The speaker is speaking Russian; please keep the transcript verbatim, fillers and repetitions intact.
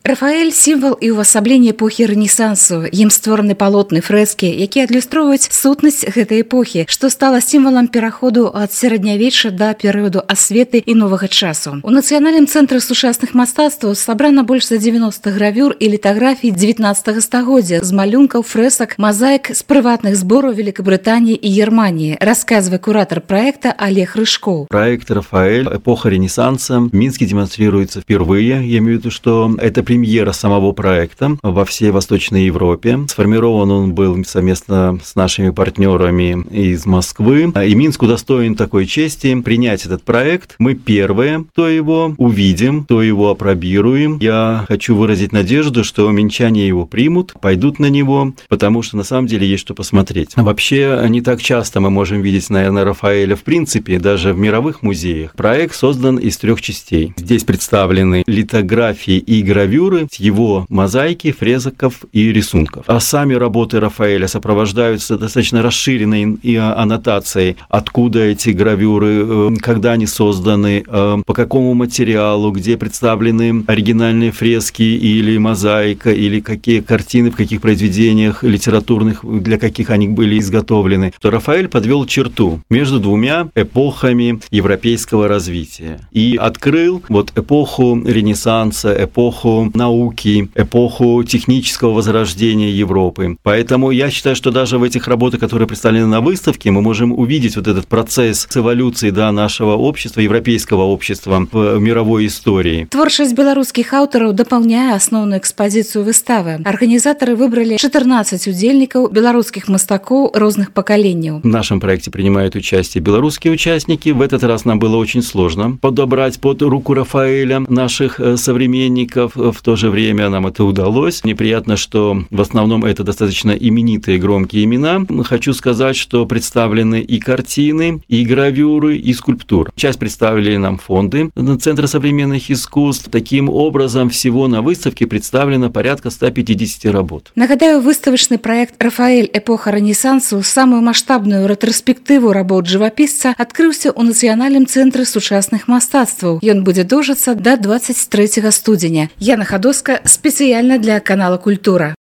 Рафаэль сімвал і ўвасабленне эпохі рэнесансу. Ім створаны палотны, фрэскі, якія адлюстроўваюць сутнасць гэтай эпохі, што стала сімвалам пераходу ад сярэднявечча да перыяду асветы і новага часу. У Нацыянальным цэнтры сучасных мастацтваў сабрана больш за дзевяноста гравюр і літаграфій дзевятнаццатага стагоддзя з малюнкаў, фрэсак, мазаік з прыватных збораў Великобрытаніі і Германии, рассказывает куратор проекта Олег Рыжков. Проект «Рафаэль. Эпоха Ренессанса» в Минске демонстрируется впервые. Я имею в виду, что это премьера самого проекта во всей Восточной Европе. Сформирован он был совместно с нашими партнерами из Москвы. И Минск удостоен такой чести принять этот проект. Мы первые, кто его увидим, кто его опробируем. Я хочу выразить надежду, что минчане его примут, пойдут на него, потому что на самом деле есть что посмотреть. Вообще, не так часто мы можем видеть, наверное, Рафаэля в принципе, даже в мировых музеях. Проект создан из трех частей. Здесь представлены литографии и гравюры, его мозаики, фресков и рисунков. А сами работы Рафаэля сопровождаются достаточно расширенной аннотацией, откуда эти гравюры, когда они созданы, по какому материалу, где представлены оригинальные фрески или мозаика, или какие картины, в каких произведениях литературных, для каких они были изготовлены, то Рафаэль подвел черту между двумя эпохами европейского развития и открыл вот эпоху Ренессанса, эпоху науки, эпоху технического возрождения Европы. Поэтому я считаю, что даже в этих работах, которые представлены на выставке, мы можем увидеть вот этот процесс эволюции, да, нашего общества, европейского общества в мировой истории. Творчасць беларускіх аўтараў дапаўняе асноўную экспазіцыю выставы. Арганізатары выбралі чатырнаццаць удзельнікаў, беларускіх мастакоў розных поколений. В нашем проекте принимают участие белорусские участники. В этот раз нам было очень сложно подобрать под руку Рафаэля наших современников. В то же время нам это удалось. Неприятно, что в основном это достаточно именитые, громкие имена. Хочу сказать, что представлены и картины, и гравюры, и скульптуры. Часть представили нам фонды Центра современных искусств. Таким образом, всего на выставке представлено порядка ста пятидесяти работ. Нагадаю, выставочный проект «Рафаэль. Эпоха Ренессансу» самую маштабную рэтраспектыву работ жывапісца адкрыўся ў Нацыянальным цэнтры сучасных мастацтваў. Ён будзе доўжыцца да двадцать трэцяга студзеня. Яна Хадоска спецыяльна для канала «Культура».